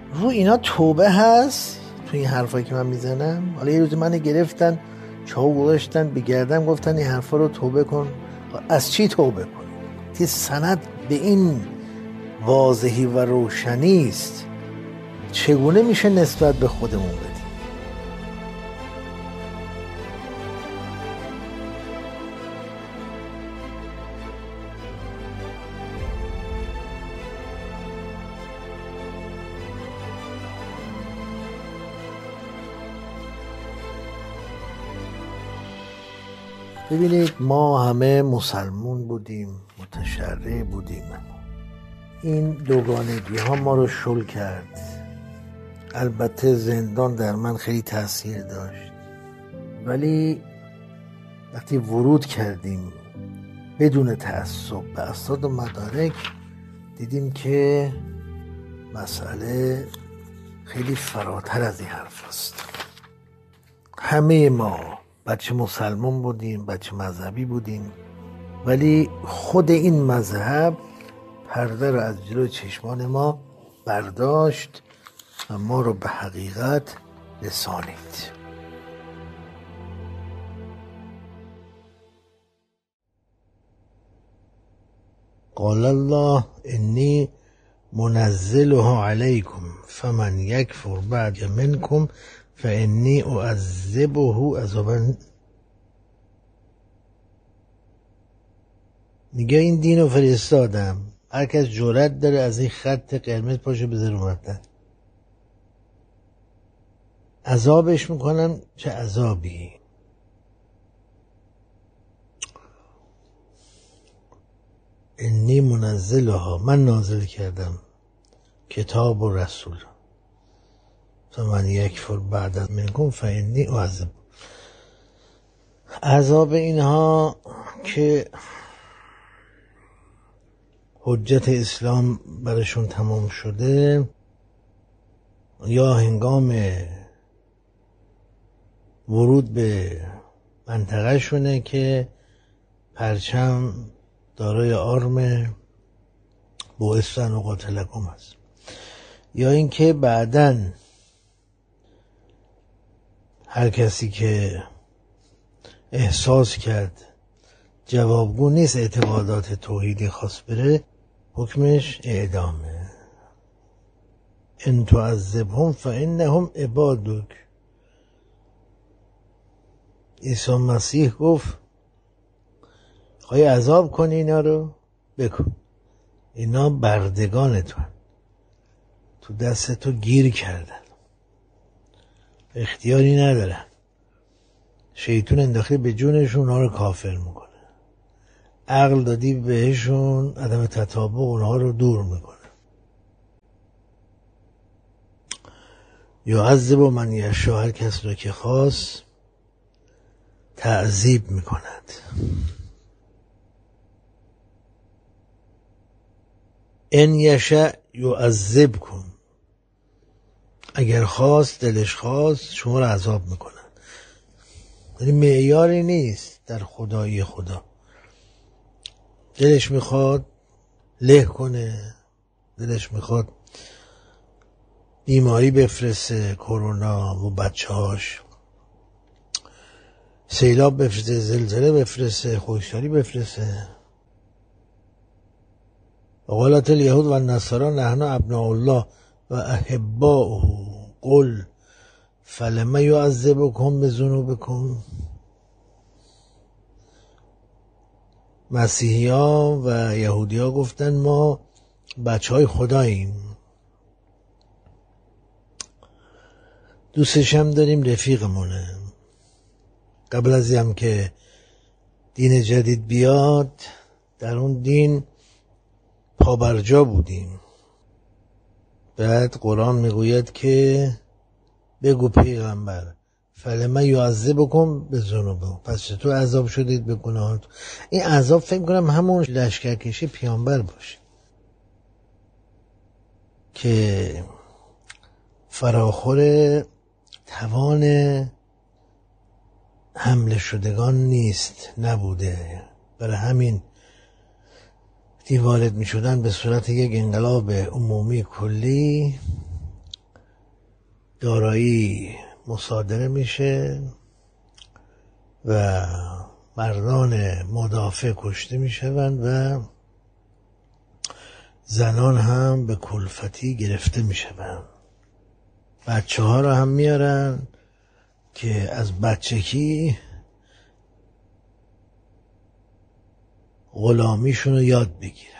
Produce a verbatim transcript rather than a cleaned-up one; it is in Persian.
رو اینا توبه هست تو این حرفایی که من میزنم؟ حالا یه روز من گرفتن چاو گذاشتن به گردن گفتن این حرفا رو توبه کن. از چی توبه کن؟ که سند به این واضحی و روشنی است، چگونه میشه نسبت به خودمون بدیم؟ ببینید ما همه مسلمون بودیم، متشرع بودیم. این دوگانگی ها ما رو شل کرد. البته زندان در من خیلی تاثیر داشت، ولی وقتی ورود کردیم بدون تعصب به اسناد و مدارک دیدیم که مسئله خیلی فراتر از این حرف است. همه ما بچه مسلمان بودیم، بچه مذهبی بودیم، ولی خود این مذهب پرده رو از جلوی چشمان ما برداشت و ما رو به حقیقت رسانید. قال الله انی منزلها علیکم فمن یکفر بعد منکم فانی اعذبه عذابا. میگه این دین رو فرستادم، هر کس جرأت داره از این خط قرمز پاشو بذاره رو متن، عذابش میکنم. چه عذابی؟ انی منزلها، من نازل کردم کتاب و رسول، فمن یکفر بعد منکم فانی اعذب. عذاب اینها که حجت اسلام برشون تمام شده یا هنگام ورود به منطقه شونه که پرچم دارای آرم بعثتم و قاتلکم هست، یا اینکه بعدن هر کسی که احساس کرد جوابگو نیست اعتقادات توحیدی خاص بره، حکمش اعدامه. ان تعذبهم فانهم عبادک. عیسی مسیح گفت خواهی عذاب کنی اینا رو بکن، اینا بردگان تو، تو دست تو گیر کردن، اختیاری ندارن، شیطون انداخته به جونشون، اونها رو کافر میکنه، عقل دادی بهشون، عدم تطابق اونها رو دور میکنه. یعذب من یشاء، هر کس را که خواست تعذیب میکند. ان یشاء یعذب کن، اگر خواست، دلش خواست، شما رو عذاب میکنن. یعنی معیاری نیست در خدایی خدا، دلش میخواد له کنه، دلش میخواد بیماری بفرسته، کرونا و بچه هاش، سیلاب بفرسته، زلزله بفرسته، خشکسالی بفرسته. وقالت الیهود و النصارى نحن ابناء الله و احباؤه قل فلم یعذبکم بذنوبکم. مسیحی ها و یهودی ها گفتن ما بچه های خداییم، دوستش هم داریم، رفیقمونه. قبل از هم که دین جدید بیاد در اون دین پابرجا بودیم. بعد قرآن میگوید که بگو پیغمبر فلما یعذبکم بذنوبکم، پس چطور عذاب شدید به گناهاتون. این عذاب فکر کنم همون لشکرکشی پیامبر باشه که فراخور توان حمله شدگان نیست، نبوده، برای همین وارد می شدن به صورت یک انقلاب عمومی کلی دارایی مصادره میشه و مردان مدافع کشته میشوند و زنان هم به کلفتی گرفته میشوند. بچه ها رو هم میارن که از بچگی غلامیشون رو یاد بگیرن.